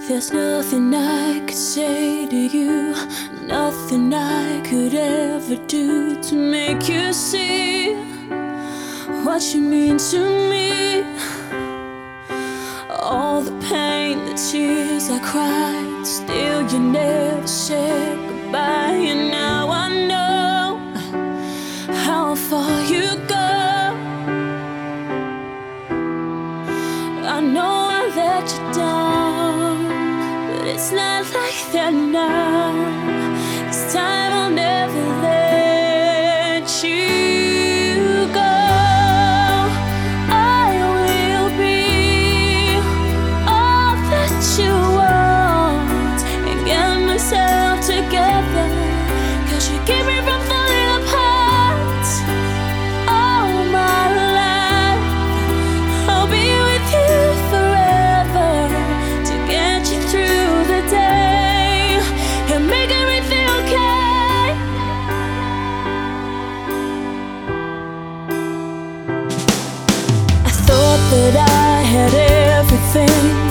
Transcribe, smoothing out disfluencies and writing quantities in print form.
There's nothing I could say to you, nothing I could ever do to make you see what you mean to me. All the pain, the tears I cried, still you never said goodbye. And now I know how far you go. I know I let you down, but it's not like that now. This time I'll never let you go. I will be all that you want and get myself together, 'cause you keep me from falling apart. All my life I'll be with you forever to get you through the day and make everything okay. I thought that I had everything,